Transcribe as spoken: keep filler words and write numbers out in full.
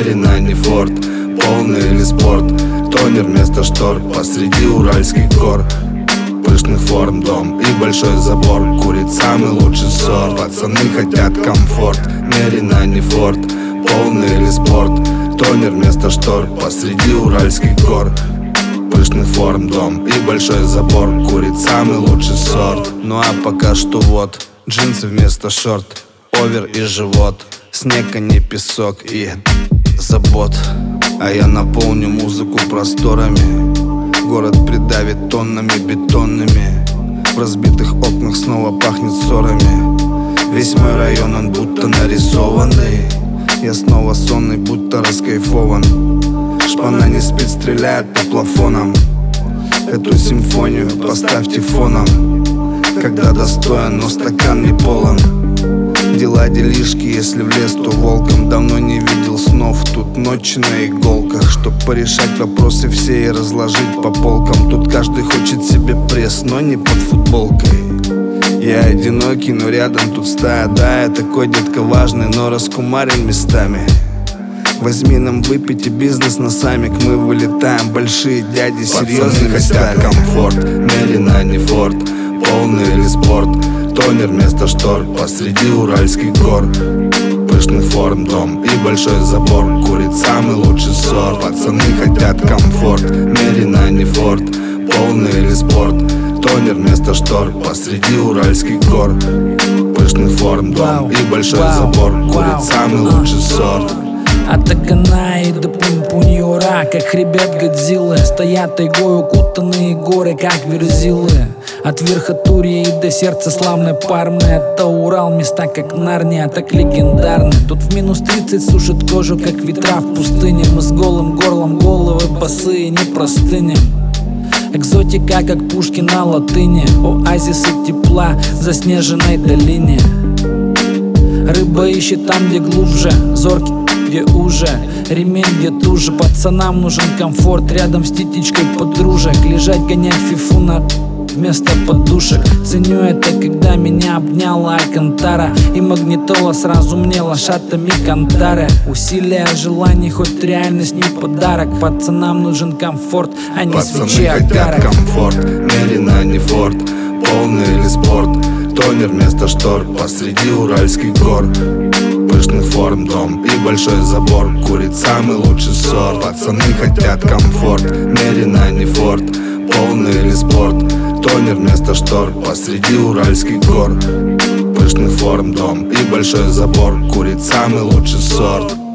Мерина, не форт, полный или спорт. Тонер вместо штор посреди уральских гор. Пышных форм дом и большой забор. Курит самый лучший сорт. Пацаны хотят комфорт. Мерина, не форт, полный или спорт. Тонер вместо штор посреди уральских гор. Пышных форм дом и большой забор. Курит самый лучший сорт. Ну а пока что вот джинсы вместо шорт, овер и живот. Снег, а не песок и забот. А я наполню музыку просторами. Город придавит тоннами бетонными. В разбитых окнах снова пахнет ссорами. Весь мой район, он будто нарисованный. Я снова сонный, будто раскайфован. Шпана не спит, стреляет по плафонам. Эту симфонию поставьте фоном. Когда достоин, но стакан не полон. Дела, делишки, если в лес, то волком. Давно не видел снов, тут ночь на иголках. Чтоб порешать вопросы все и разложить по полкам. Тут каждый хочет себе пресс, но не под футболкой. Я одинокий, но рядом тут стая. Да, я такой детка важный, но раскумарен местами. Возьми нам выпить и бизнес на самик. Мы вылетаем, большие дяди, серьезные стали. Комфорт, Мерина, не форт, полный или спорт. Тонер вместо штор посреди уральских гор. Пышных форм дом и большой забор. Курит самый лучший сорт. Пацаны хотят комфорт. Мерина, не форт, полный или спорт. Тонер вместо штор посреди уральских гор. Пышных форм дом и большой забор. Курит самый лучший сорт. От Аганай до Пуньпуньора, как хребет Годзиллы, стоят тайгой укутанные горы, как верзилы. От Верхотурья и до сердца славной Пармы. Это Урал, места как Нарния, так легендарны. Тут в минус тридцать сушит кожу, как ветра в пустыне. Мы с голым горлом, головы босые, не простынем. Экзотика, как пушки на латыни. Оазисы тепла в заснеженной долине. Рыба ищет там, где глубже, зоркий где уже, ремень где туже. Пацанам нужен комфорт, рядом с титечкой подружек. Лежать, гонять фифу на вместо подушек. Ценю это, когда меня обняла Алькантара. И магнитола сразу мне лошадами кантары. Усилия желаний, хоть реальность не подарок. Пацанам нужен комфорт, а не свечи агарок. Комфорт, Мерина, не форт, полный или спорт. Тонер вместо штор посреди уральских гор. Пышных форм дом и большой забор. Курит самый лучший сорт. Пацаны хотят комфорт. Мерина, не форт, полный или спорт. Тонер вместо штор посреди уральских гор. Пышных форм дом и большой забор. Курит самый лучший сорт.